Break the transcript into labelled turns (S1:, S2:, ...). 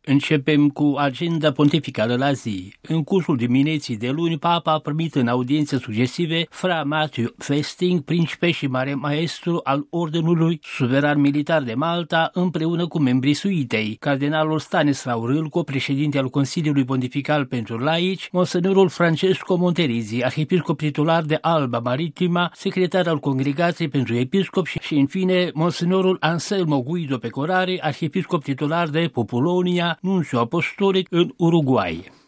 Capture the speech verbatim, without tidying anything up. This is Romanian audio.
S1: Începem cu agenda pontificală la zi. În cursul dimineții de luni, Papa a primit în audiențe succesive Fra Matthew Festing, principe și mare maestru al Ordinului Suveran Militar de Malta, împreună cu membrii suitei, cardinalul Stanislav Râlco, președinte al Consiliului Pontifical pentru Laici, monsenorul Francesco Monterizi, arhiepiscop titular de Alba Maritima, secretar al Congregației pentru Episcop și, și în fine, monsenorul Anselmo Guido Pecorari, arhiepiscop titular de Populonia, nunțiu apostolic în Uruguay.